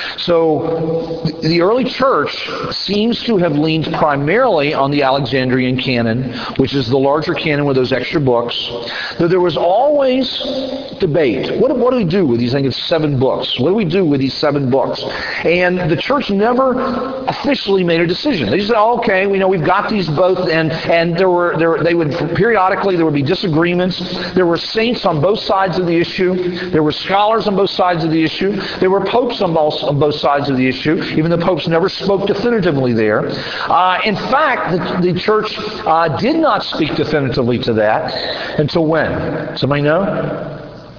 So the early church seems to have leaned primarily on the Alexandrian canon, which is the larger canon with those extra books. Though there was always debate. What do we do with these, I think it's 7 books? What do we do with these 7 books? And the church never officially made a decision. They just said, oh, okay, we know we've got these both, and they would periodically, there would be disagreements. There were saints on both sides of the issue. There were scholars on both sides of the issue. There were popes on both sides of the issue, even the popes never spoke definitively there. In fact, the church did not speak definitively to that until when? Somebody know?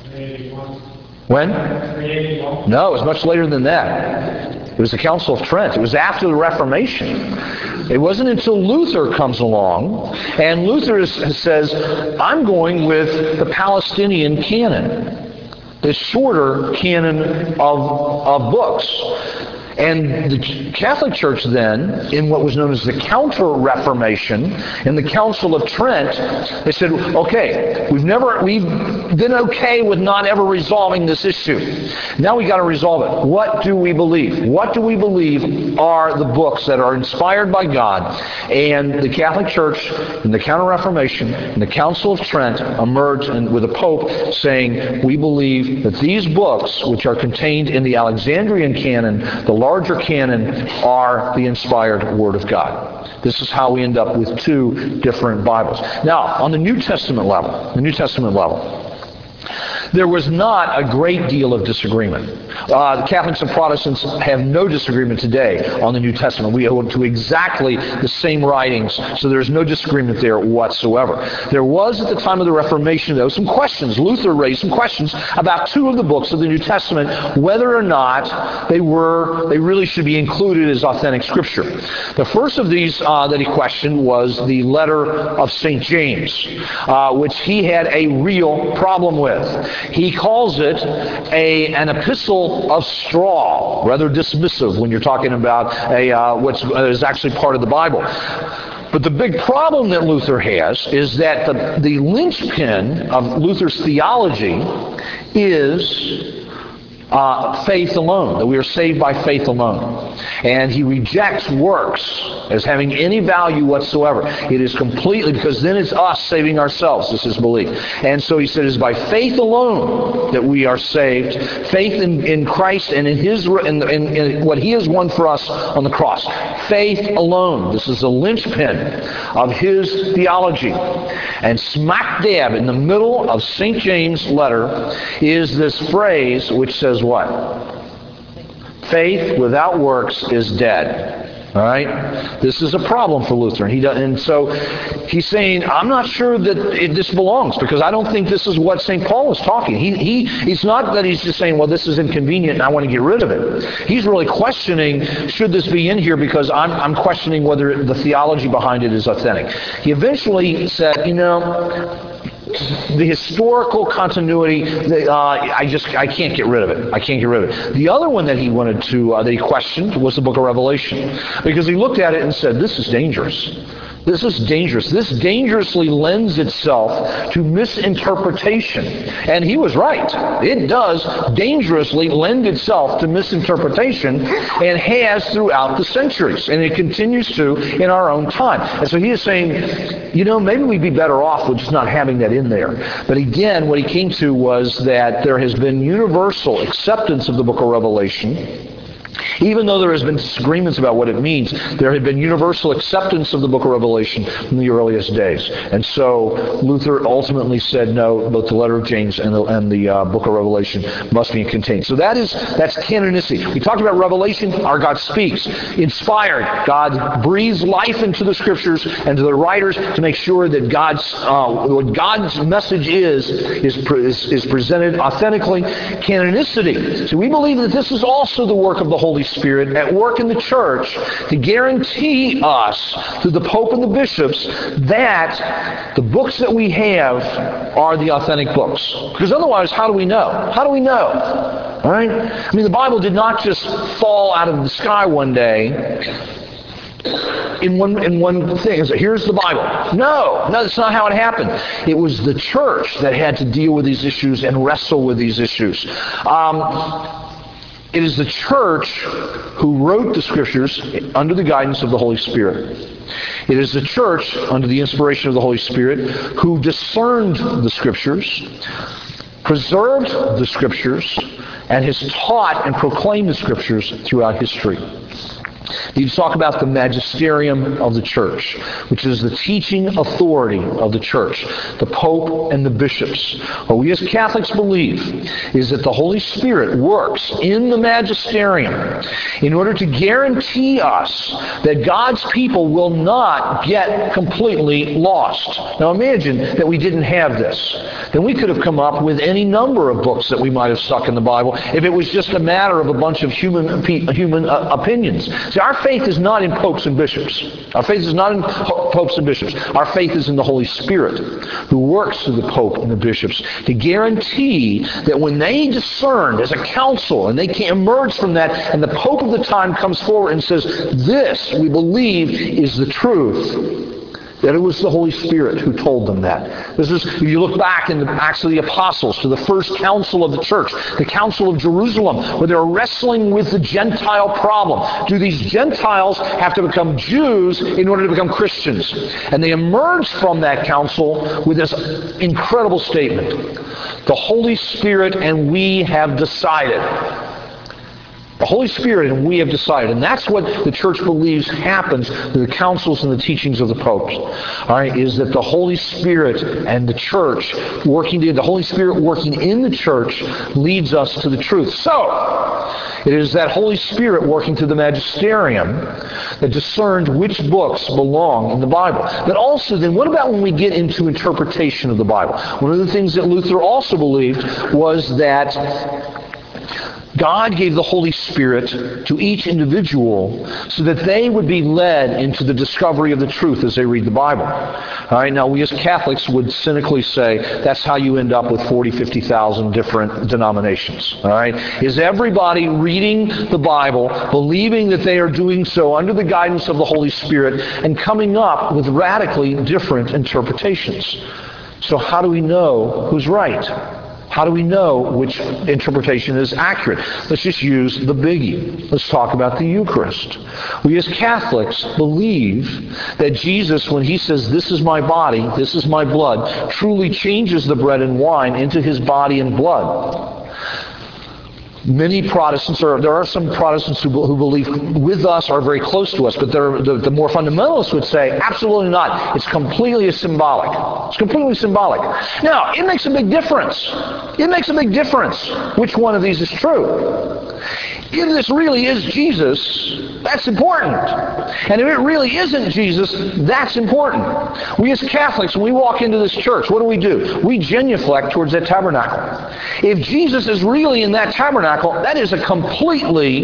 When? No, it was much later than that. It was the Council of Trent. It was after the Reformation. It wasn't until Luther comes along, and Luther says, I'm going with the Palestinian canon, the shorter canon of books. And the Catholic Church then, in what was known as the Counter-Reformation, in the Council of Trent, they said, okay, we've been okay with not ever resolving this issue. Now we got to resolve it. What do we believe? What do we believe are the books that are inspired by God? And the Catholic Church, in the Counter-Reformation, in the Council of Trent, emerged with a Pope saying, we believe that these books, which are contained in the Alexandrian canon, the larger canon, are the inspired Word of God. This is how we end up with two different Bibles. Now, on the New Testament level, there was not a great deal of disagreement. The Catholics and Protestants have no disagreement today on the New Testament. We hold to exactly the same writings, so there's no disagreement there whatsoever. There was, at the time of the Reformation, though, some questions. Luther raised some questions about two of the books of the New Testament, whether or not they really should be included as authentic Scripture. The first of these that he questioned was the letter of St. James, which he had a real problem with. He calls it an epistle of straw, rather dismissive when you're talking about what is actually part of the Bible. But the big problem that Luther has is that the linchpin of Luther's theology is faith alone, that we are saved by faith alone. And he rejects works as having any value whatsoever. It is completely, because then it's us saving ourselves, is his belief. And so he said, it's by faith alone that we are saved, faith in Christ and in what he has won for us on the cross. Faith alone. This is the linchpin of his theology. And smack dab in the middle of St. James' letter is this phrase which says what? Faith without works is dead. All right? This is a problem for Luther. And so he's saying, I'm not sure that this belongs, because I don't think this is what St. Paul is talking. It's not that he's just saying, well, this is inconvenient and I want to get rid of it. He's really questioning, should this be in here, because I'm questioning whether the theology behind it is authentic. He eventually said, the historical continuity, I can't get rid of it. I can't get rid of it. The other one that that he questioned was the book of Revelation, because he looked at it and said, this is dangerous. This is dangerous. This dangerously lends itself to misinterpretation. And he was right. It does dangerously lend itself to misinterpretation, and has throughout the centuries. And it continues to in our own time. And so he is saying, maybe we'd be better off with just not having that in there. But again, what he came to was that there has been universal acceptance of the book of Revelation. Even though there has been disagreements about what it means, there had been universal acceptance of the book of Revelation from the earliest days. And so Luther ultimately said, no, both the letter of James and the book of Revelation must be contained. So that's canonicity. We talked about Revelation. Our God speaks. Inspired. God breathes life into the Scriptures and to the writers to make sure that what God's message is presented authentically. Canonicity. So we believe that this is also the work of the Holy Spirit at work in the church to guarantee us, through the Pope and the bishops, that the books that we have are the authentic books. Because otherwise, how do we know? How do we know? All right? I mean, the Bible did not just fall out of the sky one day in one thing. So here's the Bible. No, that's not how it happened. It was the church that had to deal with these issues and wrestle with these issues. It is the church who wrote the Scriptures under the guidance of the Holy Spirit. It is the church, under the inspiration of the Holy Spirit, who discerned the Scriptures, preserved the Scriptures, and has taught and proclaimed the Scriptures throughout history. You talk about the magisterium of the church, which is the teaching authority of the church, the Pope and the bishops. What we as Catholics believe is that the Holy Spirit works in the magisterium in order to guarantee us that God's people will not get completely lost. Now imagine that we didn't have this. Then we could have come up with any number of books that we might have stuck in the Bible if it was just a matter of a bunch of human opinions. See, See, our faith is not in popes and bishops. Our faith is not in popes and bishops. Our faith is in the Holy Spirit, who works through the pope and the bishops to guarantee that when they discerned as a council, and they can emerge from that, and the pope of the time comes forward and says, this, we believe, is the truth, that it was the Holy Spirit who told them that. This is, if you look back in the Acts of the Apostles to the first council of the church, the Council of Jerusalem, where they're wrestling with the Gentile problem. Do these Gentiles have to become Jews in order to become Christians? And they emerged from that council with this incredible statement. The Holy Spirit and we have decided. The Holy Spirit and we have decided. And that's what the church believes happens through the councils and the teachings of the popes. All right, is that the Holy Spirit and the church the Holy Spirit working in the church leads us to the truth. So, it is that Holy Spirit working through the magisterium that discerned which books belong in the Bible. But also then, what about when we get into interpretation of the Bible? One of the things that Luther also believed was that God gave the Holy Spirit to each individual so that they would be led into the discovery of the truth as they read the Bible. All right, now we as Catholics would cynically say that's how you end up with 40, 50,000 different denominations. All right, is everybody reading the Bible, believing that they are doing so under the guidance of the Holy Spirit, and coming up with radically different interpretations? So how do we know who's right? How do we know which interpretation is accurate? Let's just use the biggie. Let's talk about the Eucharist. We as Catholics believe that Jesus, when he says, this is my body, this is my blood, truly changes the bread and wine into his body and blood. Many Protestants, there are some Protestants who believe with us, are very close to us, but the more fundamentalists would say, absolutely not. It's completely symbolic. It's completely symbolic. Now, it makes a big difference. It makes a big difference which one of these is true. If this really is Jesus, that's important. And if it really isn't Jesus, that's important. We as Catholics, when we walk into this church, what do? We genuflect towards that tabernacle. If Jesus is really in that tabernacle, that is a completely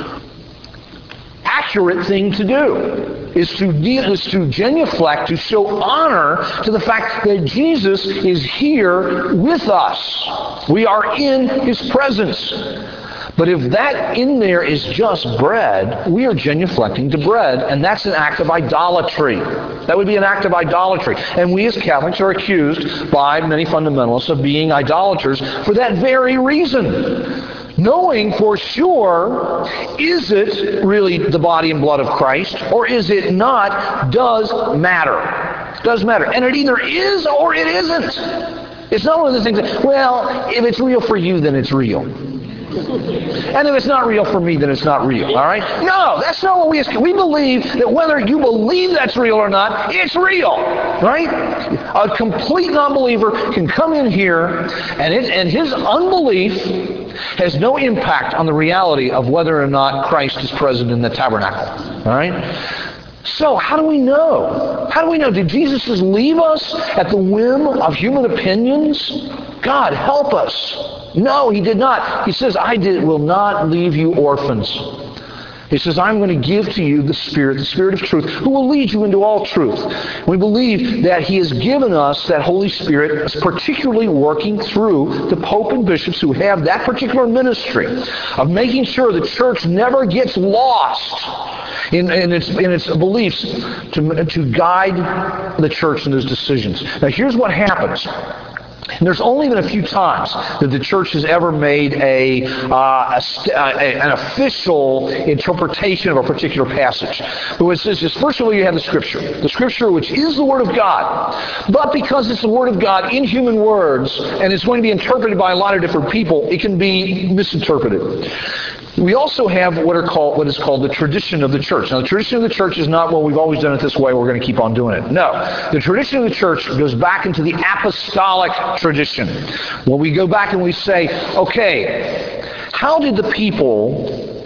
accurate thing to do. Is to genuflect, to show honor to the fact that Jesus is here with us. We are in his presence. But if that in there is just bread, we are genuflecting to bread, and that's an act of idolatry. That would be an act of idolatry. And we as Catholics are accused by many fundamentalists of being idolaters for that very reason. Knowing for sure, is it really the body and blood of Christ, or is it not, does matter. Does matter. And it either is or it isn't. It's not one of the things that, well, if it's real for you, then it's real. And if it's not real for me, then it's not real. All right? No, that's not what we believe, that whether you believe that's real or not, it's real. Right? A complete non-believer can come in here, and his unbelief has no impact on the reality of whether or not Christ is present in the tabernacle. All right? So, how do we know? How do we know? Did Jesus just leave us at the whim of human opinions? God, help us. No, he did not. He says, will not leave you orphans. He says, I'm going to give to you the Spirit of truth, who will lead you into all truth. We believe that he has given us that Holy Spirit, particularly working through the Pope and bishops who have that particular ministry of making sure the church never gets lost in its beliefs to guide the church in those decisions. Now, here's what happens. And there's only been a few times that the church has ever made an official interpretation of a particular passage. But what it says is, first of all, you have the Scripture which is the Word of God. But because it's the Word of God in human words, and it's going to be interpreted by a lot of different people, it can be misinterpreted. We also have what is called the tradition of the church. Now, the tradition of the church is not, well, we've always done it this way, we're going to keep on doing it. No. The tradition of the church goes back into the apostolic tradition. When we go back and we say, okay, how did the people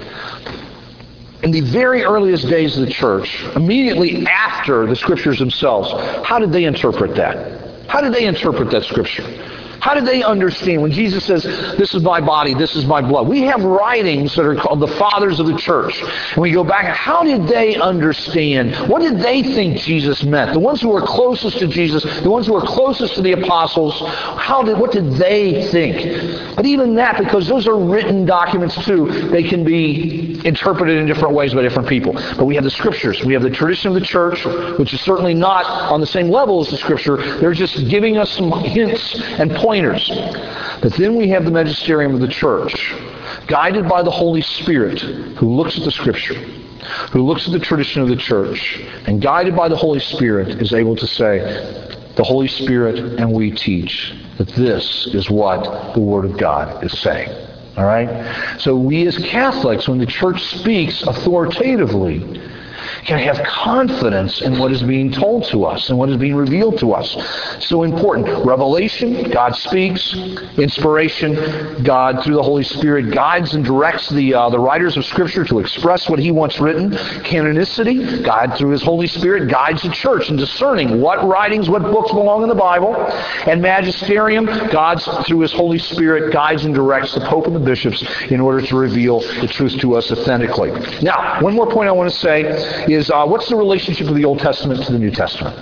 in the very earliest days of the church, immediately after the Scriptures themselves, how did they interpret that? How did they interpret that Scripture? How did they understand when Jesus says, this is my body, this is my blood? We have writings that are called the fathers of the church. And we go back, how did they understand? What did they think Jesus meant? The ones who were closest to Jesus, the ones who were closest to the apostles, what did they think? But even that, because those are written documents too, they can be interpreted in different ways by different people. But we have the Scriptures. We have the tradition of the church, which is certainly not on the same level as the Scripture. They're just giving us some hints and pointers. But then we have the magisterium of the church, guided by the Holy Spirit, who looks at the Scripture, who looks at the tradition of the church, and guided by the Holy Spirit is able to say, the Holy Spirit and we teach that this is what the Word of God is saying. All right? So we as Catholics, when the church speaks authoritatively, can have confidence in what is being told to us and what is being revealed to us. So important. Revelation, God speaks. Inspiration, God through the Holy Spirit guides and directs the writers of Scripture to express what He wants written. Canonicity, God through His Holy Spirit guides the church in discerning what writings, what books belong in the Bible. And magisterium, God through His Holy Spirit guides and directs the Pope and the bishops in order to reveal the truth to us authentically. Now, one more point I want to say is what's the relationship of the Old Testament to the New Testament?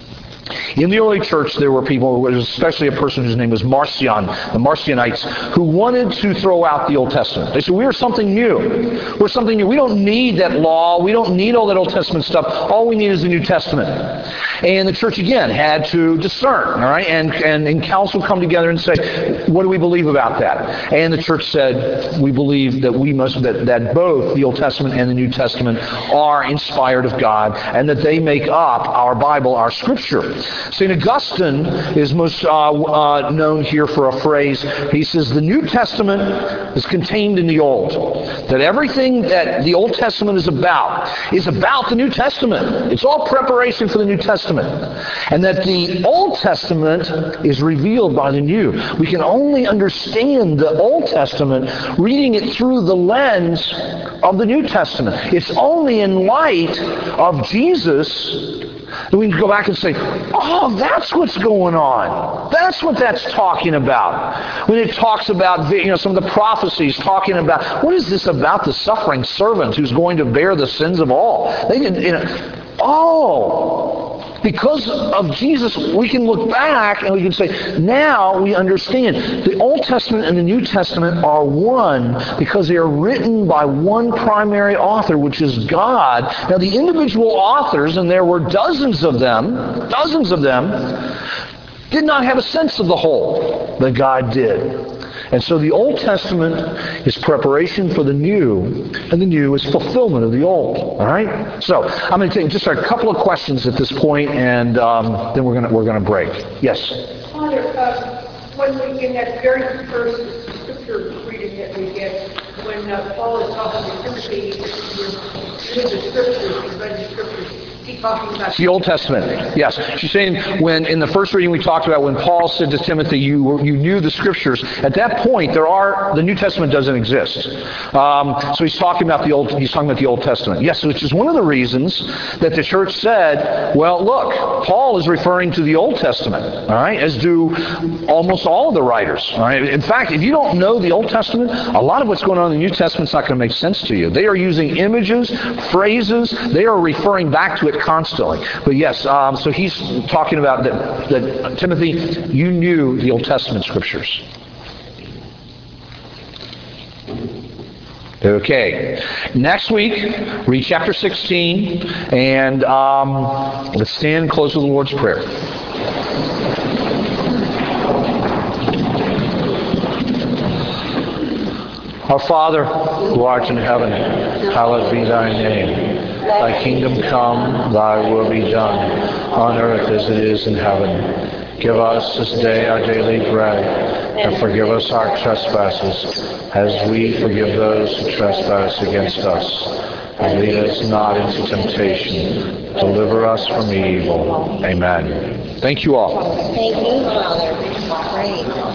In the early church, there were people, especially a person whose name was Marcion, the Marcionites, who wanted to throw out the Old Testament. They said, we're something new. We're something new. We don't need that law. We don't need all that Old Testament stuff. All we need is the New Testament. And the church, again, had to discern, all right? And in council come together and say, what do we believe about that? And the church said, we believe that that both the Old Testament and the New Testament are inspired of God, and that they make up our Bible, our Scripture. St. Augustine is most known here for a phrase. He says, the New Testament is contained in the Old. That everything that the Old Testament is about the New Testament. It's all preparation for the New Testament. And that the Old Testament is revealed by the New. We can only understand the Old Testament reading it through the lens of the New Testament. It's only in light of Jesus that we can go back and say, oh, that's what's going on. That's what that's talking about. When it talks about, some of the prophecies talking about, what is this about the suffering servant who's going to bear the sins of all? They didn't, because of Jesus, we can look back and we can say, now we understand. The Old Testament and the New Testament are one because they are written by one primary author, which is God. Now, the individual authors, and there were dozens of them, did not have a sense of the whole, but God did. And so the Old Testament is preparation for the New, and the New is fulfillment of the Old. All right? So I'm going to take just a couple of questions at this point, and then we're going to break. Yes? Father, when we, in that very first scripture reading that we get, when Paul is talking to Timothy, read the scriptures, he read the scriptures. It's the Old Testament. Yes. She's saying when in the first reading we talked about when Paul said to Timothy, you knew the Scriptures. At that point, the New Testament doesn't exist. So he's talking about the Old Testament. Yes, which is one of the reasons that the church said, well, look, Paul is referring to the Old Testament, all right, as do almost all of the writers. All right. In fact, if you don't know the Old Testament, a lot of what's going on in the New Testament is not going to make sense to you. They are using images, phrases. They are referring back to it constantly. But yes, so he's talking about that Timothy, you knew the Old Testament Scriptures. Okay. Next week, read chapter 16, and let's stand and close with the Lord's Prayer. Our Father, who art in heaven, hallowed be thy name. Thy kingdom come, thy will be done, on earth as it is in heaven. Give us this day our daily bread, and forgive us our trespasses, as we forgive those who trespass against us. And lead us not into temptation. Deliver us from evil. Amen. Thank you all. Thank you, Father. Great.